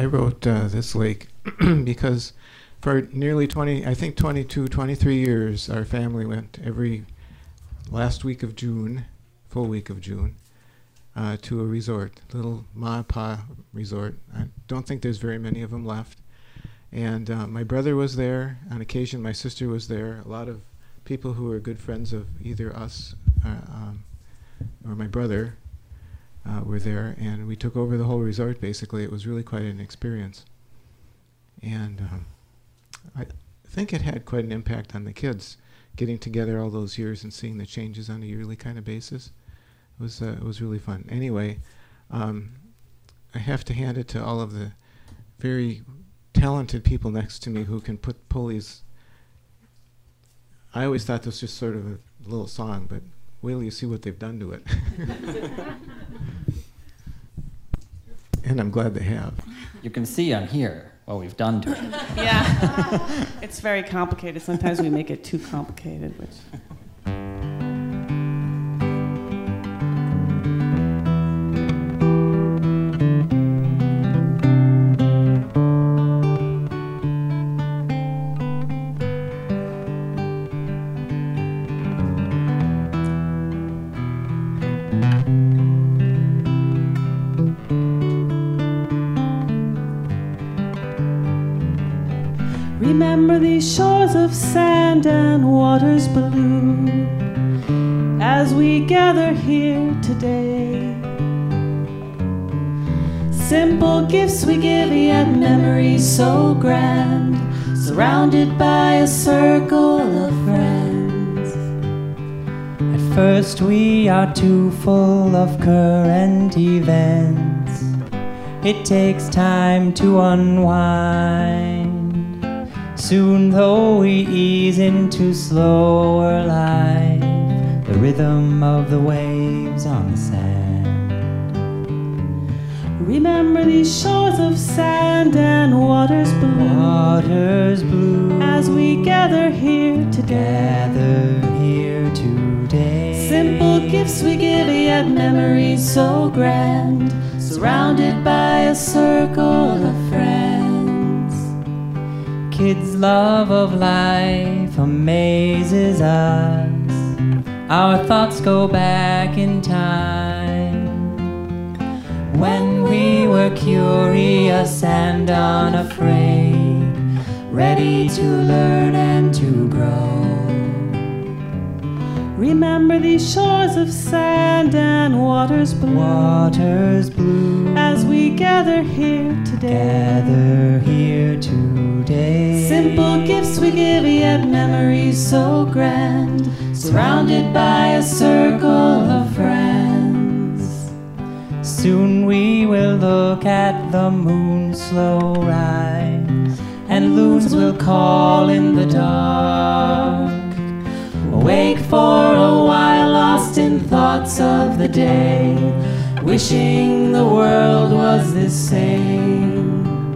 I wrote this lake because for nearly 23 years, our family went every last week of June, full week of June, to a resort, little Ma and Pa resort. I don't think there's very many of them left. And my brother was there. On occasion, my sister was there. A lot of people who were good friends of either us or my brother were there, and we took over the whole resort, basically. It was really quite an experience. And I think it had quite an impact on the kids, getting together all those years and seeing the changes on a yearly kind of basis. It was really fun. Anyway, I have to hand it to all of the very talented people next to me who can pull these. I always thought this was just sort of a little song, but wait till you see what they've done to it. And I'm glad they have. You can see on here what we've done to it. Yeah. It's very complicated. Sometimes we make it too complicated, which... Remember these shores of sand and waters blue as we gather here today. Simple gifts we give, yet memories so grand, surrounded by a circle of friends. At first we are too full of current events. It takes time to unwind. Soon though we ease into slower life, the rhythm of the waves on the sand. Remember these shores of sand and waters blue, Waters blue, as we gather here today. gather here today. Simple gifts we give, yet memories so grand, surrounded by a circle of friends. Kids' love of life amazes us. Our thoughts go back in time, when we were curious and unafraid, ready to learn and to grow. Remember these shores of sand and waters blue, Waters blue, as we gather here today. gather here today. Simple gifts we give, yet memories so grand, surrounded by a circle of friends. Soon we will look at the moon slow rise, and loons will call in the dark. Awake for a while, lost in thoughts of the day, wishing the world was the same.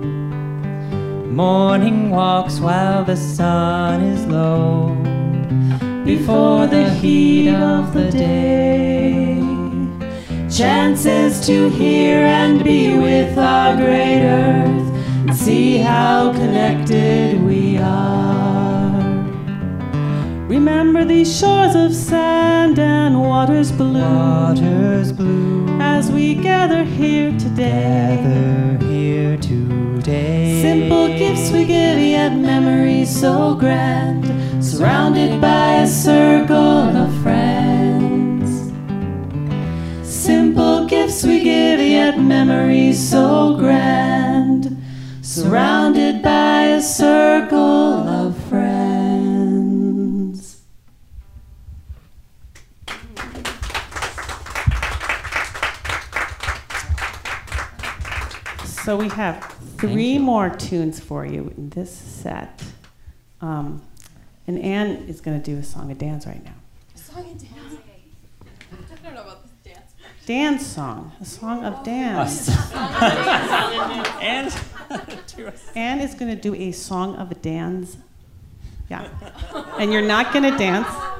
Morning walks while the sun is low, before the heat of the day. Chances to hear and be with our great earth, and see how connected we are. Remember these shores of sand and waters blue, Waters blue, as we gather here today. gather here today. Simple gifts we give, yet memories so grand, surrounded by a circle of friends. Simple gifts we give, yet memories so grand, surrounded by a circle of friends. So we have three more tunes for you in this set. And Anne is going to do a song and dance right now. A song and dance? I don't know about this dance. Dance song, a song of dance. Anne is going to do a song of dance. Yeah. And you're not going to dance.